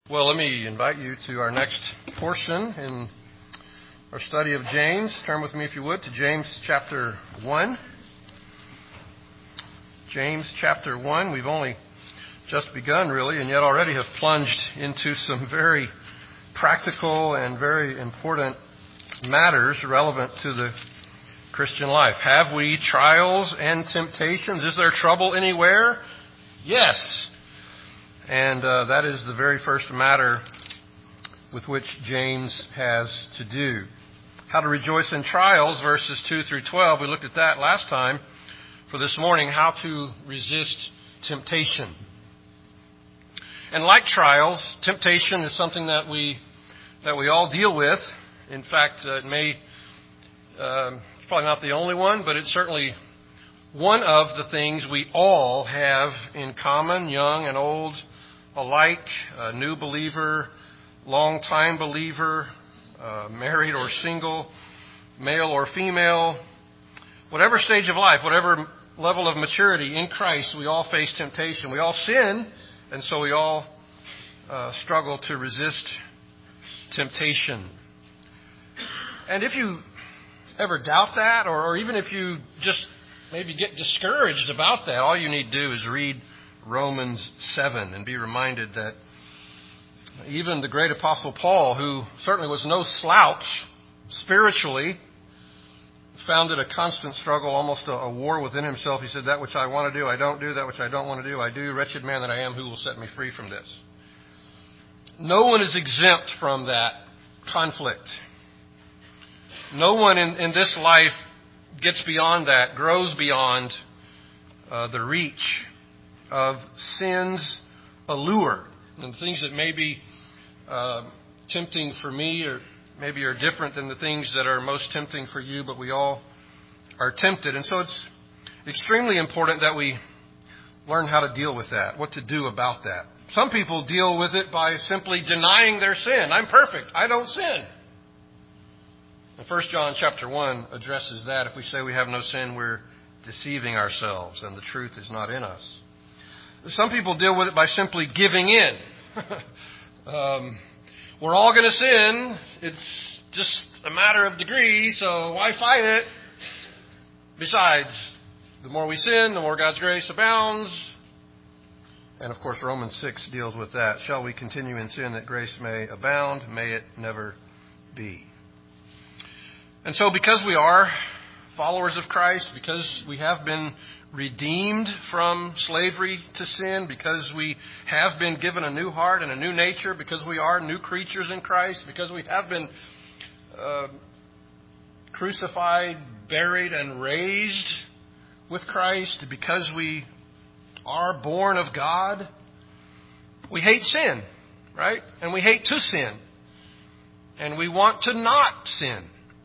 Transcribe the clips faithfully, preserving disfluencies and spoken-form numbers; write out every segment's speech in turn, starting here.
Well, let me invite you to our next portion in our study of James. Turn with me, if you would, to James chapter one. James chapter one. We've only just begun, really, and yet already have plunged into some very practical and very important matters relevant to the Christian life. Have we trials and temptations? Is there trouble anywhere? Yes. And uh, that is the very first matter with which James has to do. How to rejoice in trials, verses two through twelve. We looked at that last time. For this morning, how to resist temptation. And like trials, temptation is something that we that we all deal with. In fact, uh, it may uh, it's probably not the only one, but it's certainly one of the things we all have in common, young and old alike, a new believer, long-time believer, uh, married or single, male or female, whatever stage of life, whatever level of maturity in Christ, we all face temptation. We all sin, and so we all uh, struggle to resist temptation. And if you ever doubt that, or, or even if you just maybe get discouraged about that, all you need to do is read Romans seven and be reminded that even the great Apostle Paul, who certainly was no slouch spiritually, found it a constant struggle, almost a, a war within himself. He said, that which I want to do, I don't do. That which I don't want to do, I do. Wretched man that I am, who will set me free from this? No one is exempt from that conflict. No one in, in this life gets beyond that, grows beyond uh, the reach of sin's allure. And things that may be uh, tempting for me or maybe are different than the things that are most tempting for you, but we all are tempted. And so it's extremely important that we learn how to deal with that, what to do about that. Some people deal with it by simply denying their sin. I'm perfect. I don't sin. And First John chapter one addresses that. If we say we have no sin, we're deceiving ourselves, and the truth is not in us. Some people deal with it by simply giving in. um, we're all going to sin. It's just a matter of degree, so why fight it? Besides, the more we sin, the more God's grace abounds. And of course, Romans six deals with that. Shall we continue in sin that grace may abound? May it never be. And so because we are followers of Christ, because we have been redeemed from slavery to sin, because we have been given a new heart and a new nature, because we are new creatures in Christ, because we have been uh, crucified, buried, and raised with Christ, because we are born of God, we hate sin, right? And we hate to sin. And we want to not sin.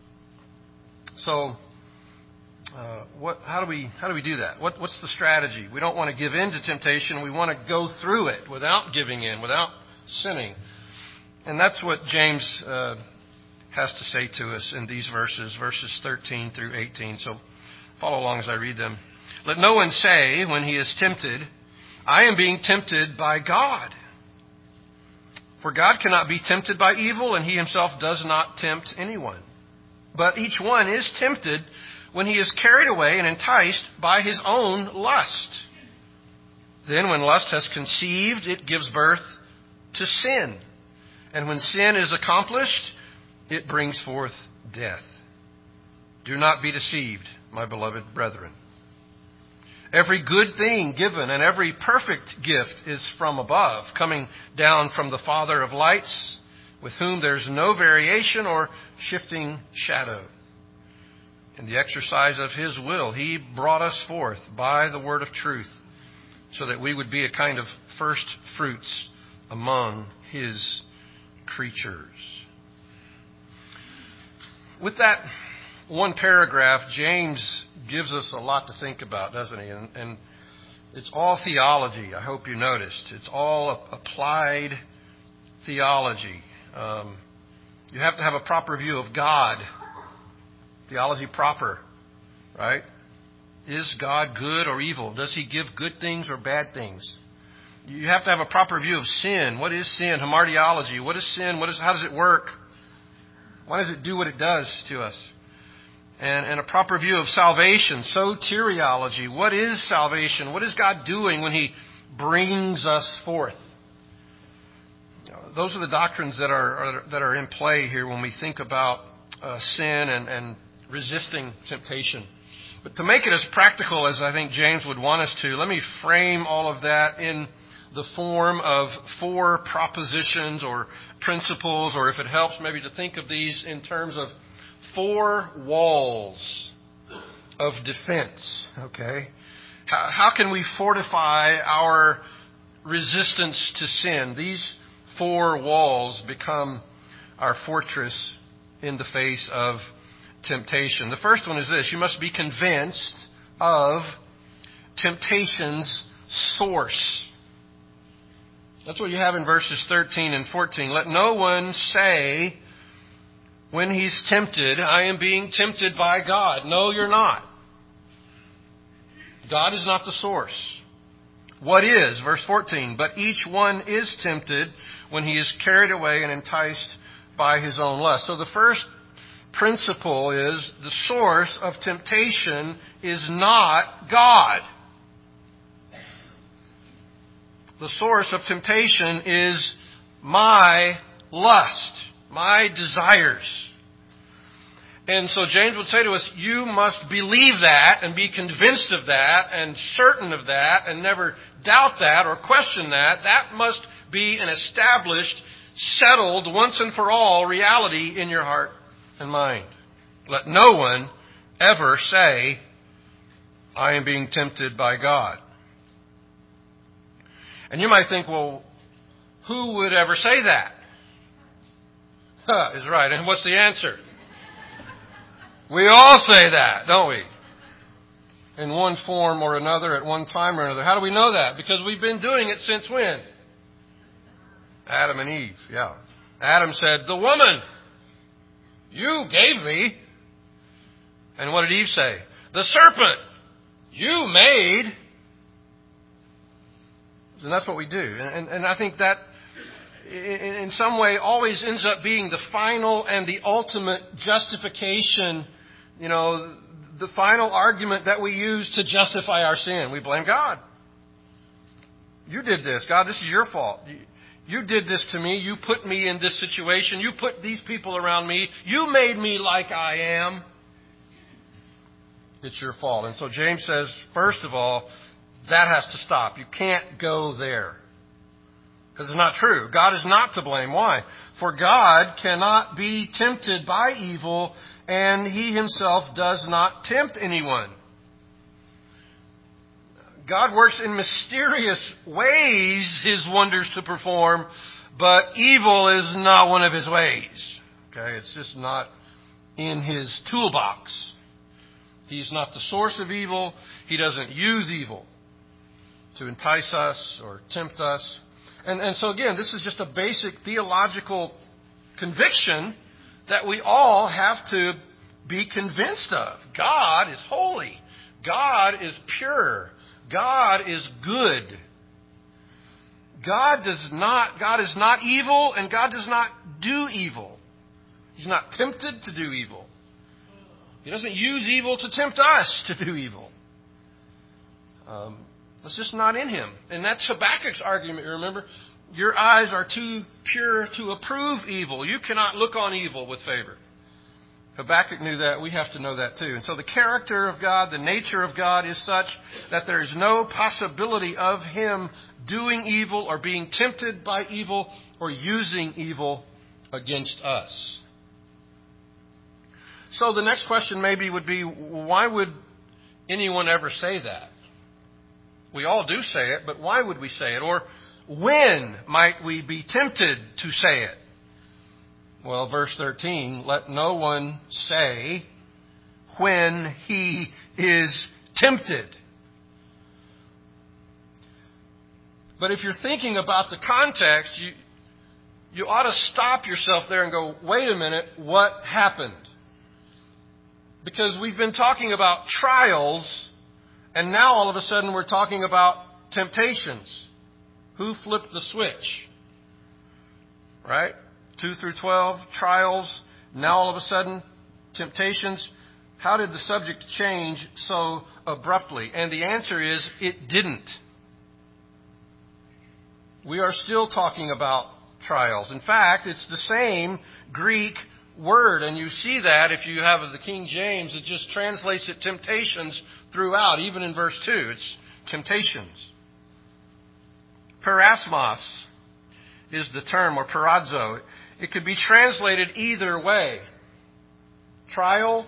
So, Uh, what, how do we how do we do that? What, what's the strategy? We don't want to give in to temptation. We want to go through it without giving in, without sinning. And that's what James uh, has to say to us in these verses, verses thirteen through eighteen. So follow along as I read them. Let no one say when he is tempted, I am being tempted by God. For God cannot be tempted by evil, and he himself does not tempt anyone. But each one is tempted when he is carried away and enticed by his own lust. Then when lust has conceived, it gives birth to sin. And when sin is accomplished, it brings forth death. Do not be deceived, my beloved brethren. Every good thing given and every perfect gift is from above, coming down from the Father of lights, with whom there's no variation or shifting shadow. In the exercise of his will, he brought us forth by the word of truth, so that we would be a kind of first fruits among his creatures. With that one paragraph, James gives us a lot to think about, doesn't he? And, and it's all theology, I hope you noticed. It's all applied theology. Um, you have to have a proper view of God. Theology proper, right? Is God good or evil? Does he give good things or bad things? You have to have a proper view of sin. What is sin? Hamartiology. What is sin? What is? How does it work? Why does it do what it does to us? And, and a proper view of salvation. Soteriology. What is salvation? What is God doing when He brings us forth? Those are the doctrines that are, are that are in play here when we think about uh, sin and, and resisting temptation. But to make it as practical as I think James would want us to, let me frame all of that in the form of four propositions or principles, or if it helps, maybe to think of these in terms of four walls of defense. Okay? How, how can we fortify our resistance to sin? These four walls become our fortress in the face of temptation. The first one is this: you must be convinced of temptation's source. That's what you have in verses thirteen and fourteen. Let no one say when he's tempted, I am being tempted by God. No, you're not. God is not the source. What is? Verse fourteen. But each one is tempted when he is carried away and enticed by his own lust. So the first principle is the source of temptation is not God. The source of temptation is my lust, my desires. And so James would say to us, you must believe that and be convinced of that and certain of that and never doubt that or question that. That must be an established, settled, once and for all reality in your heart and mind. Let no one ever say, I am being tempted by God. And you might think, well, who would ever say that? Huh, is right. And what's the answer? We all say that, don't we? In one form or another, at one time or another. How do we know that? Because we've been doing it since when? Adam and Eve, yeah. Adam said, the woman you gave me. And what did Eve say? The serpent you made. And that's what we do. And, and, and I think that in, in some way always ends up being the final and the ultimate justification, you know, the final argument that we use to justify our sin. We blame God. You did this. God, this is your fault. You, you did this to me. You put me in this situation. You put these people around me. You made me like I am. It's your fault. And so James says, first of all, that has to stop. You can't go there. Because it's not true. God is not to blame. Why? For God cannot be tempted by evil, and He Himself does not tempt anyone. God works in mysterious ways His wonders to perform, but evil is not one of His ways. Okay? It's just not in His toolbox. He's not the source of evil. He doesn't use evil to entice us or tempt us. And, and so again, this is just a basic theological conviction that we all have to be convinced of. God is holy. God is pure. God is good. God does not, God is not evil, and God does not do evil. He's not tempted to do evil. He doesn't use evil to tempt us to do evil. Um, It's just not in Him. And that's Habakkuk's argument, you remember? Your eyes are too pure to approve evil. You cannot look on evil with favor. Habakkuk knew that. We have to know that too. And so the character of God, the nature of God is such that there is no possibility of Him doing evil or being tempted by evil or using evil against us. So the next question maybe would be, why would anyone ever say that? We all do say it, but why would we say it? Or when might we be tempted to say it? Well, verse thirteen, let no one say when he is tempted. But if you're thinking about the context, you, you ought to stop yourself there and go, wait a minute, what happened? Because we've been talking about trials, and now all of a sudden we're talking about temptations. Who flipped the switch? Right? two through twelve, trials. Now all of a sudden, temptations. How did the subject change so abruptly? And the answer is, it didn't. We are still talking about trials. In fact, it's the same Greek word, and you see that if you have the King James, it just translates it temptations throughout, even in verse two. It's temptations. Perasmos is the term, or perazzo. It could be translated either way. Trial,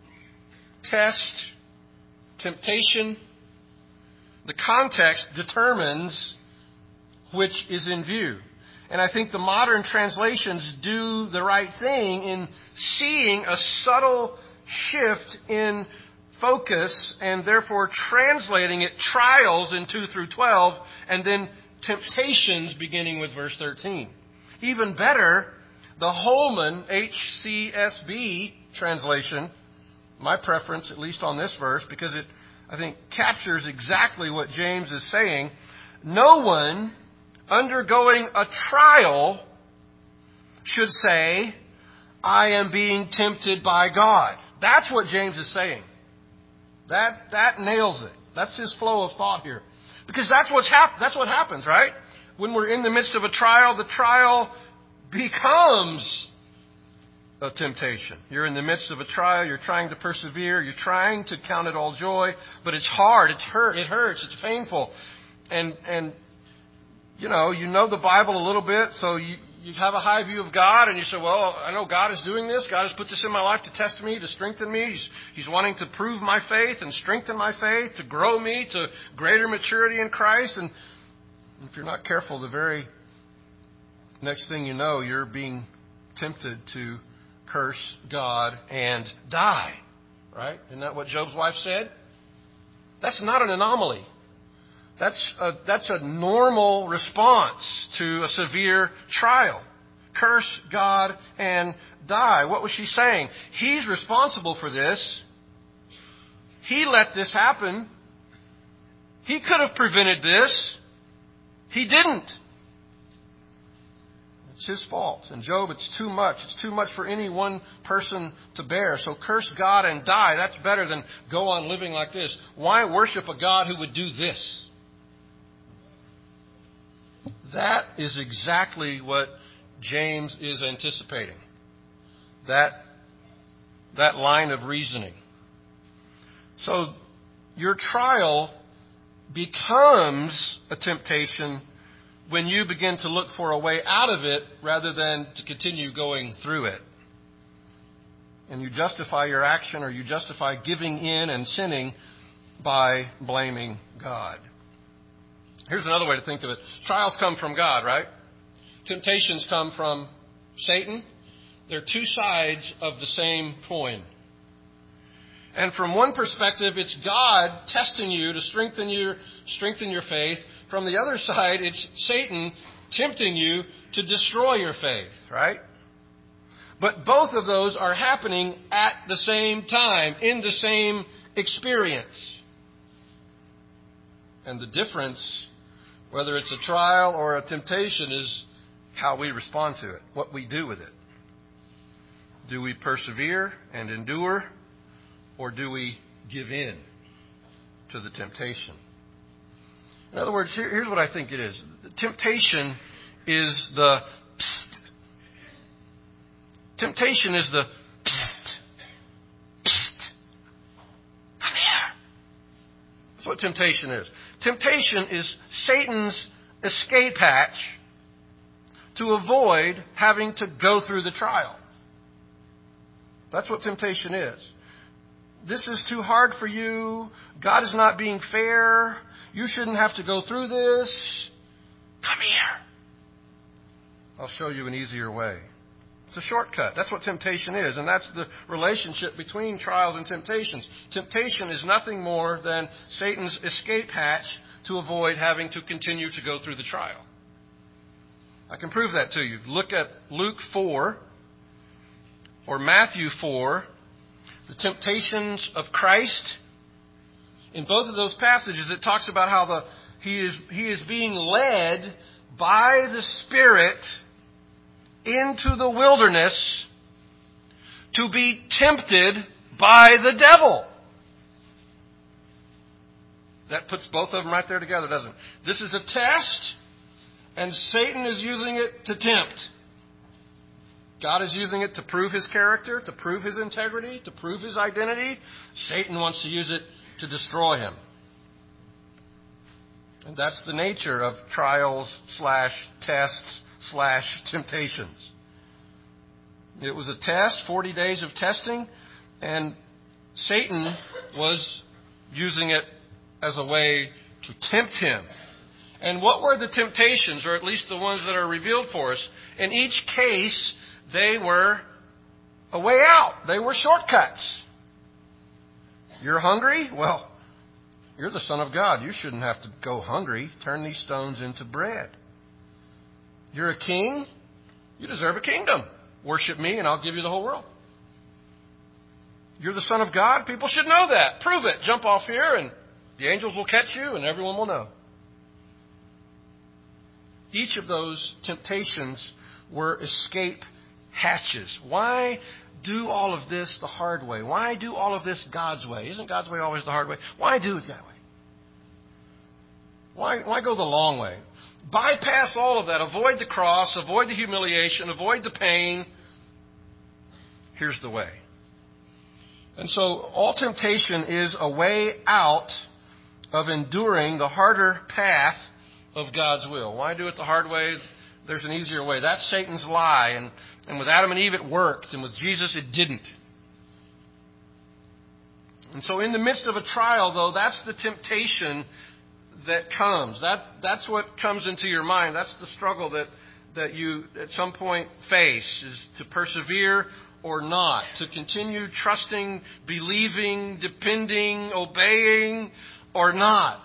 test, temptation. The context determines which is in view. And I think the modern translations do the right thing in seeing a subtle shift in focus and therefore translating it trials in two through twelve and then temptations beginning with verse thirteen. Even better, the Holman H C S B translation, my preference at least on this verse, because it, I think, captures exactly what James is saying. No one undergoing a trial should say, I am being tempted by God. That's what James is saying. That that nails it. That's his flow of thought here. Because that's what's hap- that's what happens, right? When we're in the midst of a trial, the trial becomes a temptation. You're in the midst of a trial, you're trying to persevere, you're trying to count it all joy, but it's hard, it's hurt, it hurts, it's painful. And and You know, you know the Bible a little bit, so you, you have a high view of God, and you say, well, I know God is doing this. God has put this in my life to test me, to strengthen me. He's, he's wanting to prove my faith and strengthen my faith, to grow me to greater maturity in Christ. And if you're not careful, the very next thing you know, you're being tempted to curse God and die. Right? Isn't that what Job's wife said? That's not an anomaly. That's a, that's a normal response to a severe trial. Curse God and die. What was she saying? He's responsible for this. He let this happen. He could have prevented this. He didn't. It's his fault. And Job, it's too much. It's too much for any one person to bear. So curse God and die. That's better than go on living like this. Why worship a God who would do this? That is exactly what James is anticipating. That, that line of reasoning. So your trial becomes a temptation when you begin to look for a way out of it rather than to continue going through it. And you justify your action, or you justify giving in and sinning by blaming God. Here's another way to think of it. Trials come from God, right? Temptations come from Satan. They're two sides of the same coin. And from one perspective, it's God testing you to strengthen your, strengthen your faith. From the other side, it's Satan tempting you to destroy your faith, right? But both of those are happening at the same time, in the same experience. And the difference, whether it's a trial or a temptation, is how we respond to it, what we do with it. Do we persevere and endure, or do we give in to the temptation? In other words, here, here's what I think it is. The temptation is the psst. Temptation is the psst. Psst. Come here. That's what temptation is. Temptation is Satan's escape hatch to avoid having to go through the trial. That's what temptation is. This is too hard for you. God is not being fair. You shouldn't have to go through this. Come here. I'll show you an easier way. It's a shortcut. That's what temptation is. And that's the relationship between trials and temptations. Temptation is nothing more than Satan's escape hatch to avoid having to continue to go through the trial. I can prove that to you. Look at Luke four or Matthew four. The temptations of Christ. In both of those passages, it talks about how the he is, he is being led by the Spirit into the wilderness to be tempted by the devil. That puts both of them right there together, doesn't it? This is a test, and Satan is using it to tempt. God is using it to prove his character, to prove his integrity, to prove his identity. Satan wants to use it to destroy him. And that's the nature of trials slash tests slash temptations. It was a test, forty days of testing, and Satan was using it as a way to tempt him. And what were the temptations, or at least the ones that are revealed for us? In each case, they were a way out. They were shortcuts. You're hungry? Well, you're the Son of God. You shouldn't have to go hungry. Turn these stones into bread. You're a king? You deserve a kingdom. Worship me and I'll give you the whole world. You're the Son of God? People should know that. Prove it. Jump off here and the angels will catch you and everyone will know. Each of those temptations were escape hatches. Why do all of this the hard way? Why do all of this God's way? Isn't God's way always the hard way? Why do it that way? Why, why go the long way? Bypass all of that. Avoid the cross. Avoid the humiliation. Avoid the pain. Here's the way. And so all temptation is a way out of enduring the harder path of God's will. Why do it the hard way? There's an easier way. That's Satan's lie. And, and with Adam and Eve it worked. And with Jesus it didn't. And so in the midst of a trial, though, that's the temptation that comes. That, that's what comes into your mind. That's the struggle that, that you at some point face, is to persevere or not. To continue trusting, believing, depending, obeying or not.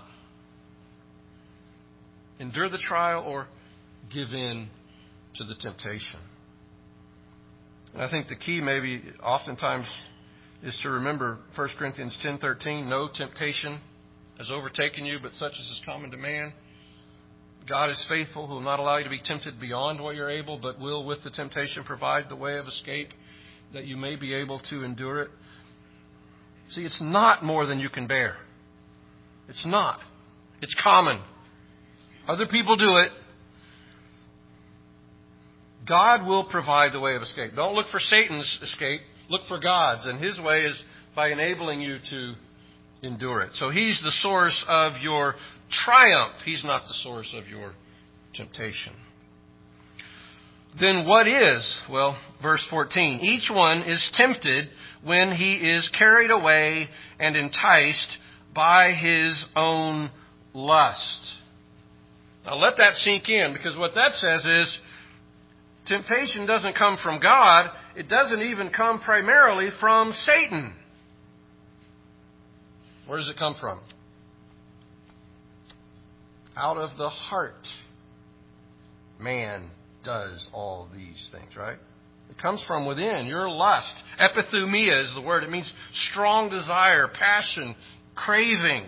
Endure the trial or give in to the temptation. And I think the key maybe oftentimes is to remember First Corinthians ten thirteen, no temptation has overtaken you, but such as is common to man. God is faithful, who will not allow you to be tempted beyond what you're able, but will with the temptation provide the way of escape that you may be able to endure it. See, it's not more than you can bear. It's not. It's common. Other people do it. God will provide the way of escape. Don't look for Satan's escape. Look for God's. And his way is by enabling you to endure it. So he's the source of your triumph. He's not the source of your temptation. Then what is? Well, verse fourteen. Each one is tempted when he is carried away and enticed by his own lust. Now let that sink in, because what that says is temptation doesn't come from God. It doesn't even come primarily from Satan. Where does it come from? Out of the heart. Man does all these things, right? It comes from within, your lust. Epithumia is the word. It means strong desire, passion, craving.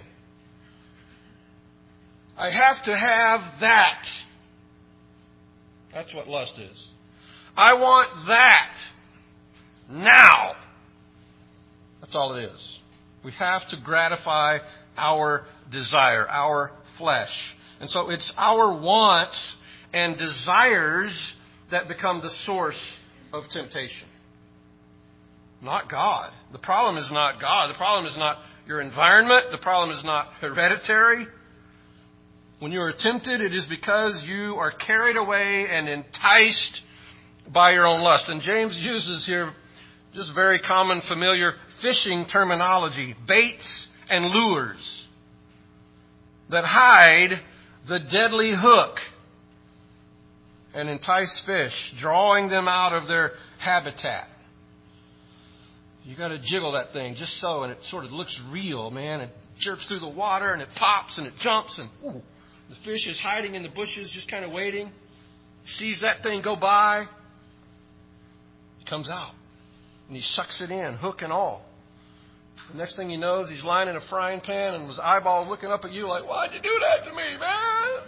I have to have that. That's what lust is. I want that now. That's all it is. We have to gratify our desire, our flesh. And so it's our wants and desires that become the source of temptation. Not God. The problem is not God. The problem is not your environment. The problem is not hereditary. When you are tempted, it is because you are carried away and enticed by your own lust. And James uses here just very common, familiar fishing terminology, baits and lures that hide the deadly hook and entice fish, drawing them out of their habitat. You got to jiggle that thing just so, and it sort of looks real, man. It jerks through the water, and it pops, and it jumps, and ooh, the fish is hiding in the bushes, just kind of waiting. Sees that thing go by. He comes out, and he sucks it in, hook and all. The next thing he knows, he's lying in a frying pan and his eyeballs looking up at you like, why'd you do that to me, man?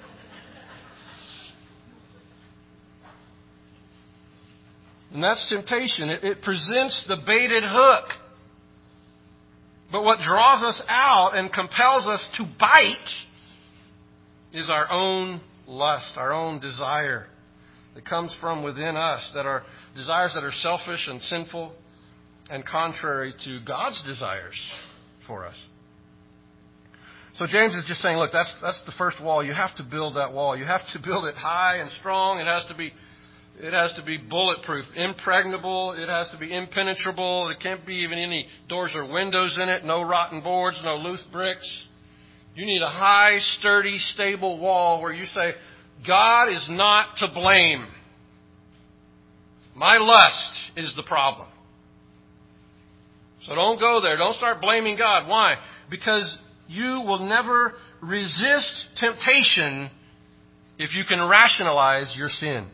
And that's temptation. It, it presents the baited hook. But what draws us out and compels us to bite is our own lust, our own desire that comes from within us, that are desires that are selfish and sinful and contrary to God's desires for us. So James is just saying, look, that's that's the first wall. You have to build that wall. You have to build it high and strong. It has to be it has to be bulletproof, impregnable. It has to be impenetrable. There can't be even any doors or windows in it. No rotten boards, no loose bricks. You need a high, sturdy, stable wall where you say, God is not to blame. My lust is the problem. So don't go there. Don't start blaming God. Why? Because you will never resist temptation if you can rationalize your sin.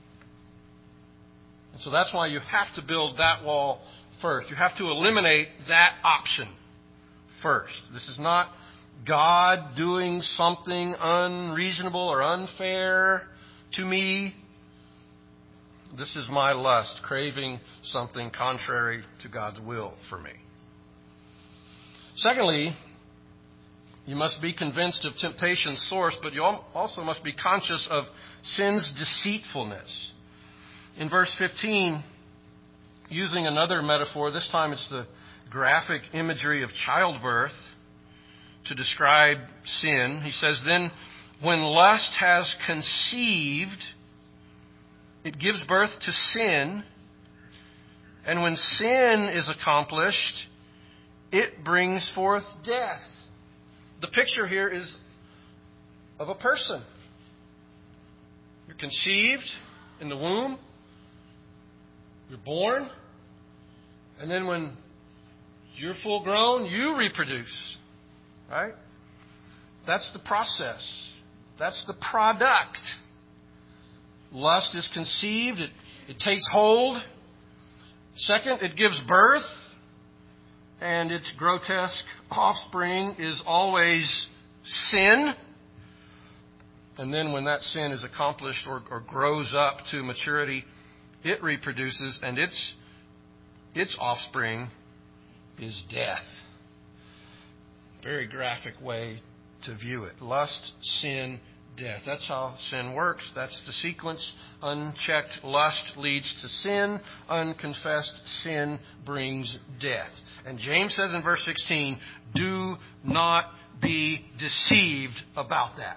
And so that's why you have to build that wall first. You have to eliminate that option first. This is not God doing something unreasonable or unfair to me. This is my lust, craving something contrary to God's will for me. Secondly, you must be convinced of temptation's source, but you also must be conscious of sin's deceitfulness. In verse fifteen, using another metaphor, this time it's the graphic imagery of childbirth to describe sin. He says, then when lust has conceived, it gives birth to sin. And when sin is accomplished, it brings forth death. The picture here is of a person. You're conceived in the womb. You're born. And then when you're full grown, you reproduce. Right? That's the process. That's the product. Lust is conceived. It, it takes hold. Second, it gives birth. And its grotesque offspring is always sin. And then when that sin is accomplished or, or grows up to maturity, it reproduces, and its its offspring is death. Very graphic way to view it. Lust, sin, death. That's how sin works. That's the sequence. Unchecked lust leads to sin. Unconfessed sin brings death. And James says in verse sixteen, do not be deceived about that.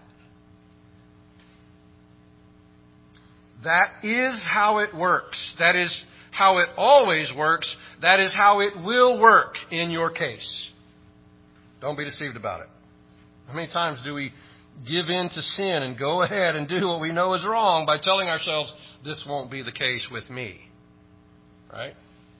That is how it works. That is how it always works. That is how it will work in your case. Don't be deceived about it. How many times do we give in to sin and go ahead and do what we know is wrong by telling ourselves, this won't be the case with me? Right?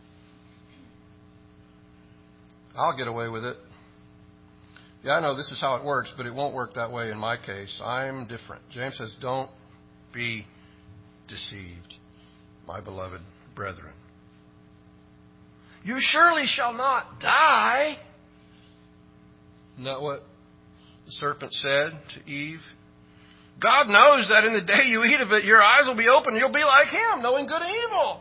I'll get away with it. Yeah, I know this is how it works, but it won't work that way in my case. I'm different. James says, don't be deceived, my beloved brethren. You surely shall not die. Isn't that what the serpent said to Eve? God knows that in the day you eat of it, your eyes will be open. You'll be like Him, knowing good and evil.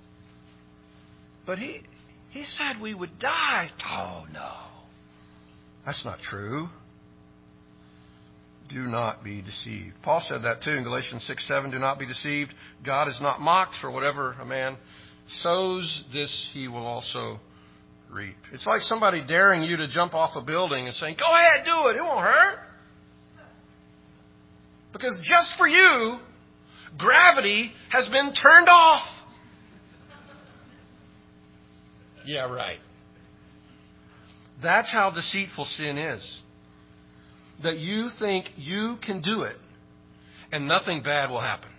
But he, he said we would die. Oh, no. That's not true. Do not be deceived. Paul said that too in Galatians six seven. Do not be deceived. God is not mocked, for whatever a man sows, this he will also reap. It's like somebody daring you to jump off a building and saying, go ahead, do it. It won't hurt. Because just for you, gravity has been turned off. Yeah, right. That's how deceitful sin is. That you think you can do it and nothing bad will happen.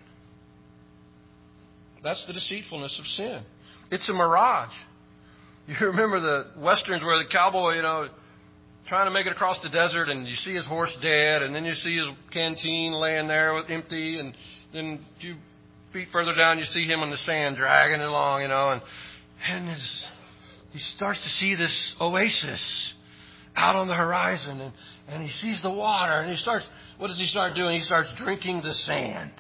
That's the deceitfulness of sin. It's a mirage. You remember the Westerns where the cowboy, you know, trying to make it across the desert and you see his horse dead and then you see his canteen laying there with empty and then a few feet further down you see him in the sand dragging it along, you know, and, and his he starts to see this oasis out on the horizon, and, and he sees the water, and he starts, what does he start doing? He starts drinking the sand.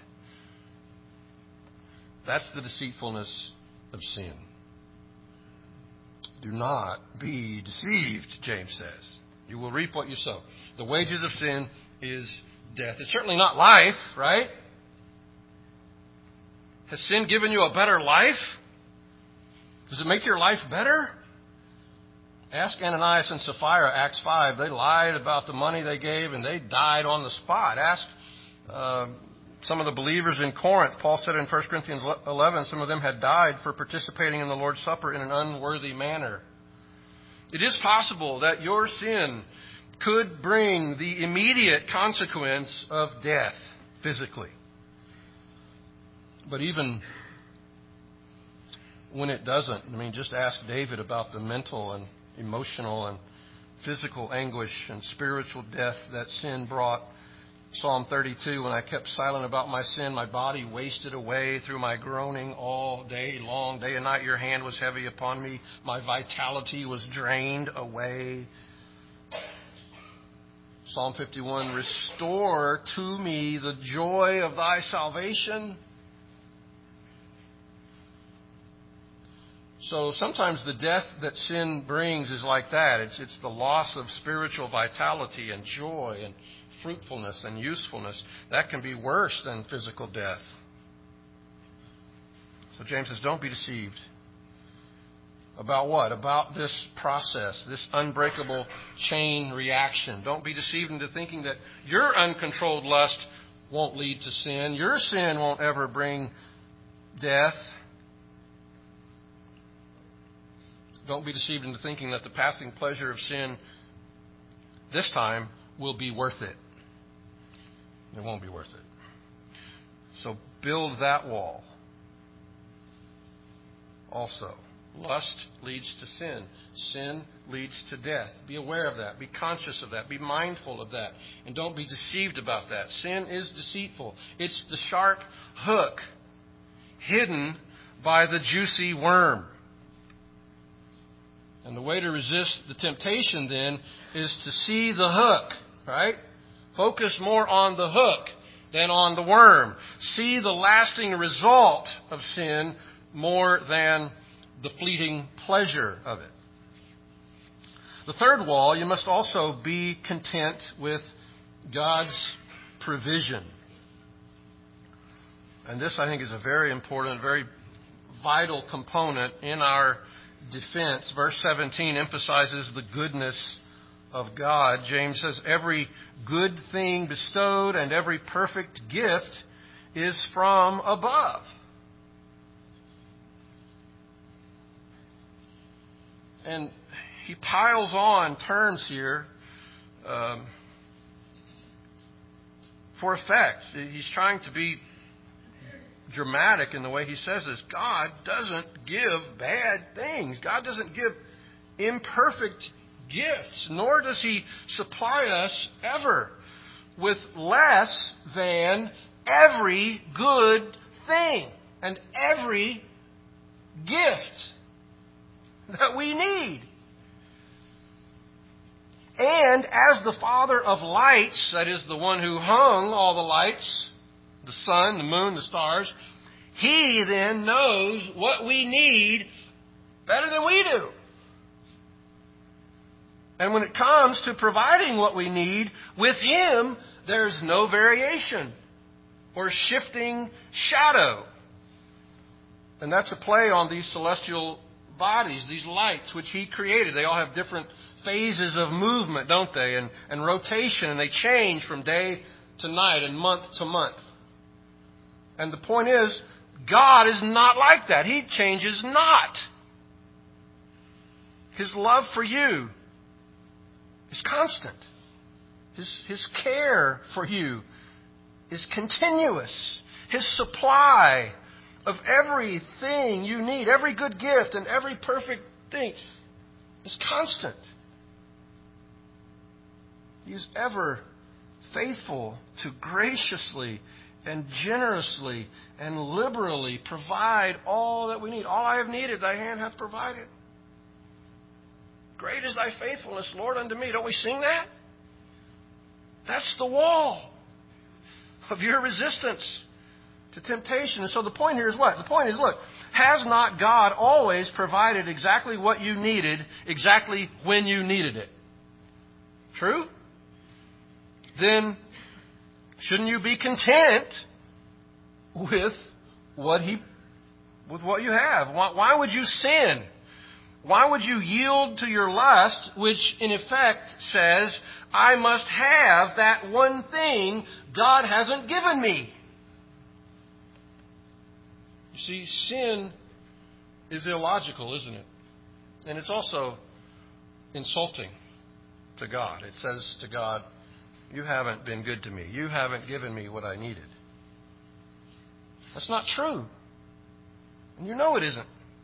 That's the deceitfulness of sin. Do not be deceived, James says. You will reap what you sow. The wages of sin is death. It's certainly not life, right? Has sin given you a better life? Does it make your life better? Ask Ananias and Sapphira, Acts five. They lied about the money they gave, and they died on the spot. Ask uh, some of the believers in Corinth. Paul said in First Corinthians eleven, some of them had died for participating in the Lord's Supper in an unworthy manner. It is possible that your sin could bring the immediate consequence of death physically. But even when it doesn't, I mean, just ask David about the mental and emotional and physical anguish and spiritual death that sin brought. Psalm thirty-two, when I kept silent about my sin, my body wasted away through my groaning all day long. Day and night your hand was heavy upon me. My vitality was drained away. Psalm fifty-one, restore to me the joy of thy salvation. So sometimes the death that sin brings is like that. It's, it's the loss of spiritual vitality and joy and fruitfulness and usefulness. That can be worse than physical death. So James says, don't be deceived. About what? About this process, this unbreakable chain reaction. Don't be deceived into thinking that your uncontrolled lust won't lead to sin. Your sin won't ever bring death. Don't be deceived into thinking that the passing pleasure of sin this time will be worth it. It won't be worth it. So build that wall. Also, lust leads to sin. Sin leads to death. Be aware of that. Be conscious of that. Be mindful of that. And don't be deceived about that. Sin is deceitful. It's the sharp hook hidden by the juicy worm. And the way to resist the temptation then is to see the hook, right? Focus more on the hook than on the worm. See the lasting result of sin more than the fleeting pleasure of it. The third wall, you must also be content with God's provision. And this, I think, is a very important, very vital component in our defense. Verse seventeen emphasizes the goodness of God. James says, every good thing bestowed and every perfect gift is from above. And he piles on terms here um, for effect. He's trying to be dramatic in the way he says this. God doesn't give bad things. God doesn't give imperfect gifts, nor does he supply us ever with less than every good thing and every gift that we need. And as the Father of lights, that is the one who hung all the lights, the sun, the moon, the stars, he then knows what we need better than we do. And when it comes to providing what we need, with him, there's no variation or shifting shadow. And that's a play on these celestial bodies, these lights, which he created. They all have different phases of movement, don't they? And, and rotation, and they change from day to night and month to month. And the point is, God is not like that. He changes not. His love for you is constant. His, his care for you is continuous. His supply of everything you need, every good gift and every perfect thing, is constant. He is ever faithful to graciously and generously and liberally provide all that we need. All I have needed, thy hand hath provided. Great is thy faithfulness, Lord, unto me. Don't we sing that? That's the wall of your resistance to temptation. And so the point here is what? The point is, look, has not God always provided exactly what you needed, exactly when you needed it? True? Then shouldn't you be content with what he, with what you have? Why, why would you sin? Why would you yield to your lust, which in effect says, I must have that one thing God hasn't given me? You see, sin is illogical, isn't it? And it's also insulting to God. It says to God, you haven't been good to me. You haven't given me what I needed. That's not true. And you know it isn't.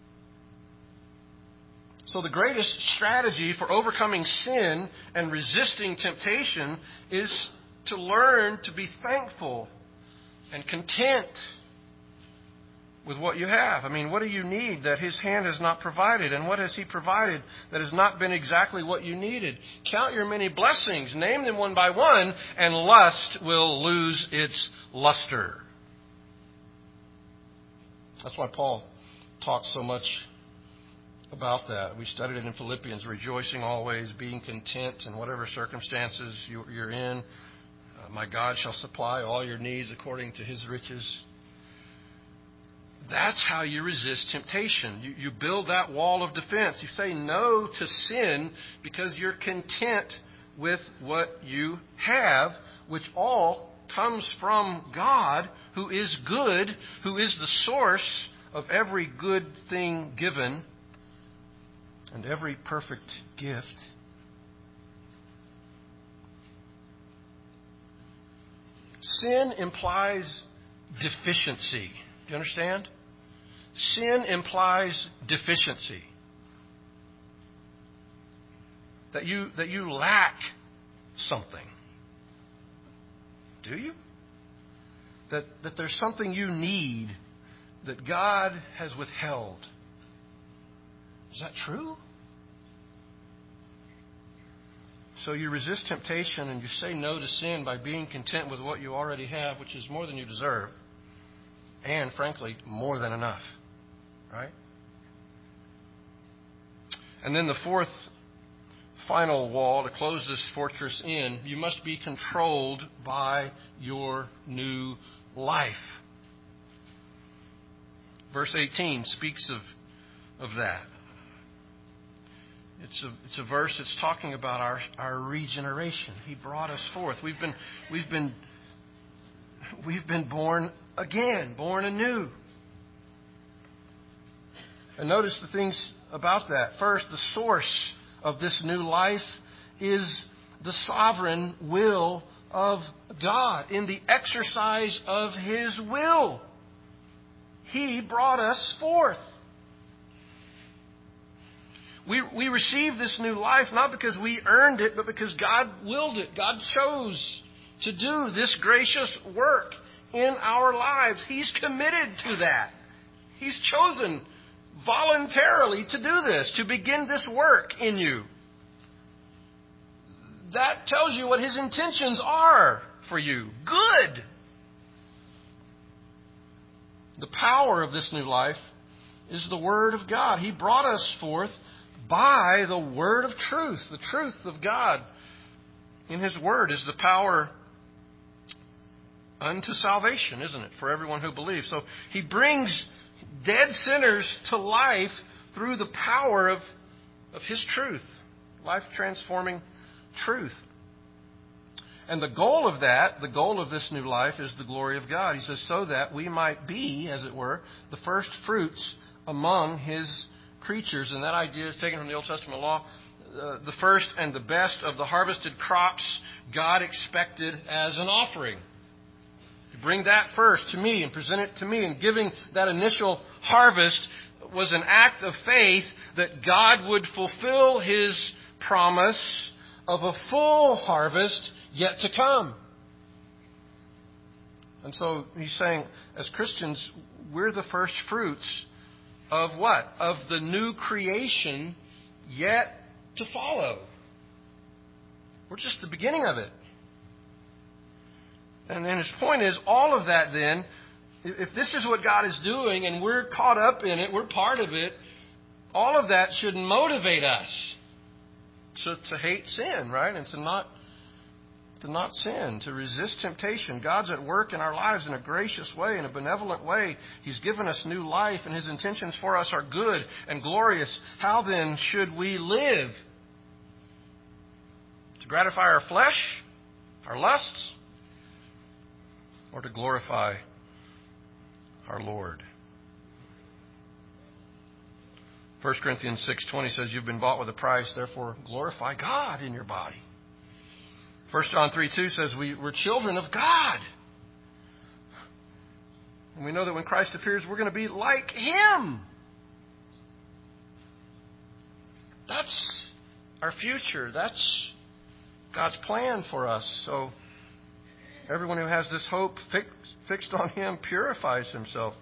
So the greatest strategy for overcoming sin and resisting temptation is to learn to be thankful and content with what you have. I mean, what do you need that His hand has not provided? And what has He provided that has not been exactly what you needed? Count your many blessings, name them one by one, and lust will lose its luster. That's why Paul talks so much about that. We studied it in Philippians, rejoicing always, being content in whatever circumstances you're in. Uh, my God shall supply all your needs according to His riches. That's how you resist temptation. You, you build that wall of defense. You say no to sin because you're content with what you have, which all comes from God, who is good, who is the source of every good thing given and every perfect gift. Sin implies deficiency. Do you understand? Sin implies deficiency. That you, that you lack something. Do you? That, that there's something you need that God has withheld. Is that true? So you resist temptation and you say no to sin by being content with what you already have, which is more than you deserve. And, frankly, more than enough. Right? And then the fourth, final wall to close this fortress in, you must be controlled by your new life. Verse eighteen speaks of, of that. It's a, it's a verse that's talking about our, our regeneration. He brought us forth. We've been, we've been, we've been born again, born anew. And notice the things about that. First, the source of this new life is the sovereign will of God. In the exercise of His will, He brought us forth. We, we receive this new life not because we earned it, but because God willed it. God chose to do this gracious work in our lives. He's committed to that. He's chosen voluntarily to do this, to begin this work in you. That tells you what His intentions are for you. Good. The power of this new life is the Word of God. He brought us forth by the word of truth. The truth of God in His Word is the power unto salvation, isn't it, for everyone who believes. So He brings dead sinners to life through the power of, of His truth, life-transforming truth. And the goal of that, the goal of this new life is the glory of God. He says, so that we might be, as it were, the first fruits among His creatures. And that idea is taken from the Old Testament law. Uh, the first and the best of the harvested crops God expected as an offering. To bring that first to me and present it to me. And giving that initial harvest was an act of faith that God would fulfill His promise of a full harvest yet to come. And so He's saying, as Christians, we're the first fruits of what? Of the new creation yet to follow. We're just the beginning of it. And then his point is, all of that then, if this is what God is doing and we're caught up in it, we're part of it, all of that should motivate us to, to hate sin, right? And to not to not sin, to resist temptation. God's at work in our lives in a gracious way, in a benevolent way. He's given us new life, and His intentions for us are good and glorious. How then should we live? To gratify our flesh, our lusts, or to glorify our Lord? First Corinthians six twenty says, you've been bought with a price, therefore glorify God in your body. First John three two says we, we're children of God. And we know that when Christ appears, we're going to be like Him. That's our future. That's God's plan for us. So everyone who has this hope fix, fixed on Him purifies himself.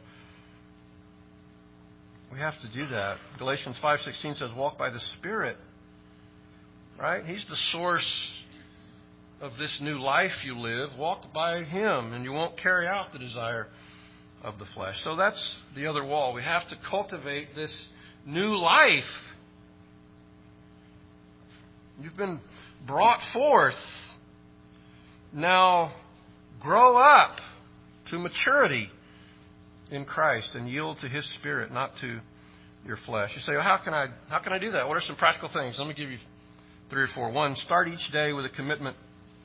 We have to do that. Galatians five sixteen says, walk by the Spirit. Right? He's the source of this new life you live. Walk by Him, and you won't carry out the desire of the flesh. So that's the other wall. We have to cultivate this new life. You've been brought forth. Now grow up to maturity in Christ and yield to His Spirit, not to your flesh. You say, well, how can I how can I do that? What are some practical things? Let me give you three or four. One, start each day with a commitment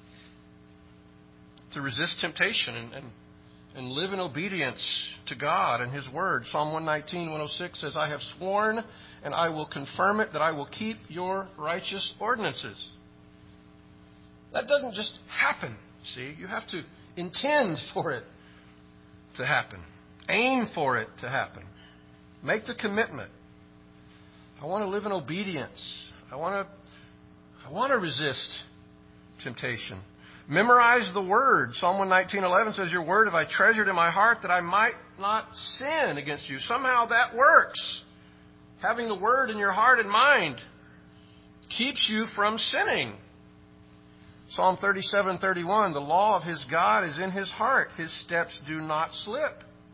to resist temptation and, and, and live in obedience to God and His Word. Psalm one nineteen, one oh six says, I have sworn and I will confirm it that I will keep your righteous ordinances. That doesn't just happen, see. You have to intend for it to happen. Aim for it to happen. Make the commitment. I want to live in obedience. I want to, I want to resist temptation. Memorize the Word. Psalm one nineteen, eleven says, your Word have I treasured in my heart that I might not sin against you. Somehow that works. Having the Word in your heart and mind keeps you from sinning. Psalm thirty-seven, thirty-one, the law of his God is in his heart. His steps do not slip.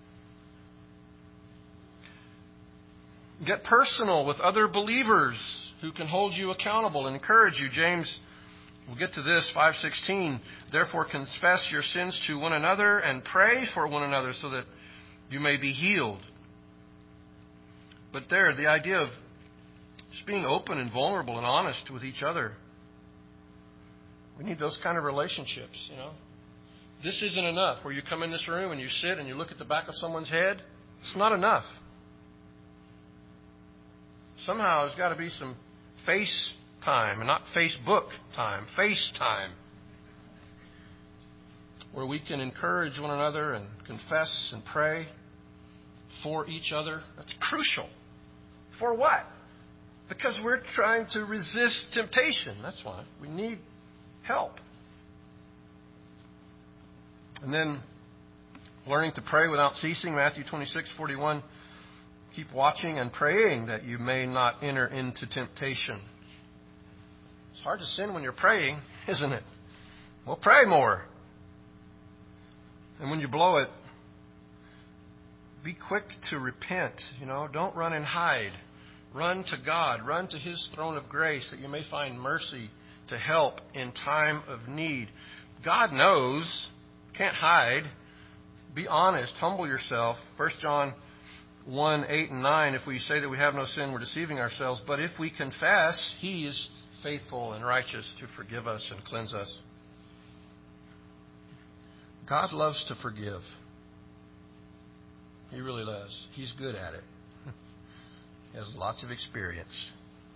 Get personal with other believers who can hold you accountable and encourage you. James, we'll get to this, five sixteen. Therefore confess your sins to one another and pray for one another so that you may be healed. But there, the idea of just being open and vulnerable and honest with each other. We need those kind of relationships, you know. This isn't enough where you come in this room and you sit and you look at the back of someone's head. It's not enough. Somehow there's got to be some face time and not Facebook time, face time, where we can encourage one another and confess and pray for each other. That's crucial. For what? Because we're trying to resist temptation. That's why. We need help. And then learning to pray without ceasing, Matthew twenty-six, forty-one. Keep watching and praying that you may not enter into temptation. It's hard to sin when you're praying, isn't it? Well, pray more. And when you blow it, be quick to repent. You know, don't run and hide. Run to God. Run to His throne of grace that you may find mercy to help in time of need. God knows. Can't hide. Be honest. Humble yourself. First John one, eight and nine. If we say that we have no sin, we're deceiving ourselves. But if we confess, He is faithful and righteous to forgive us and cleanse us. God loves to forgive. He really does. He's good at it. He has lots of experience.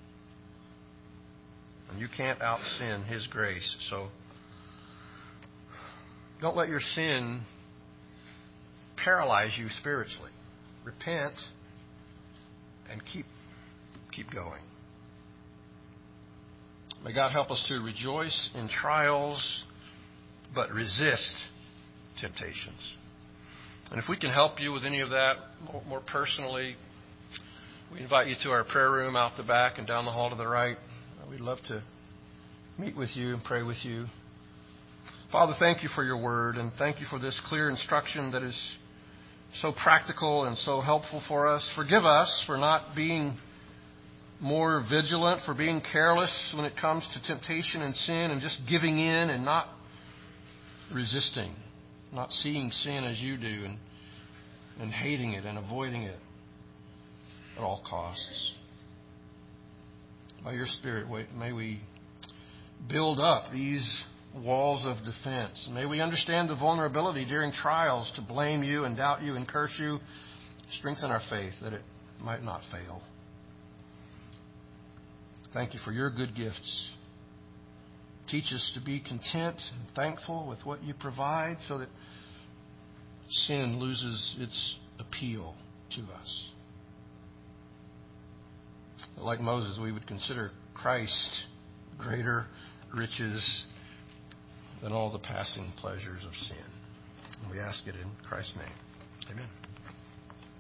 And you can't out-sin His grace. So don't let your sin paralyze you spiritually. Repent and keep keep going. May God help us to rejoice in trials, but resist temptations. And if we can help you with any of that more, more personally, we invite you to our prayer room out the back and down the hall to the right. we'd love to meet with you and pray with you. Father, thank you for your word, and thank you for this clear instruction that is so practical and so helpful for us. Forgive us for not being more vigilant, for being careless when it comes to temptation and sin and just giving in and not resisting, not seeing sin as you do and, and hating it and avoiding it at all costs. By your Spirit, may we build up these walls of defense. May we understand the vulnerability during trials to blame you and doubt you and curse you. Strengthen our faith that it might not fail. Thank you for your good gifts. Teach us to be content and thankful with what you provide so that sin loses its appeal to us. Like Moses, we would consider Christ greater riches than all the passing pleasures of sin. And we ask it in Christ's name. Amen.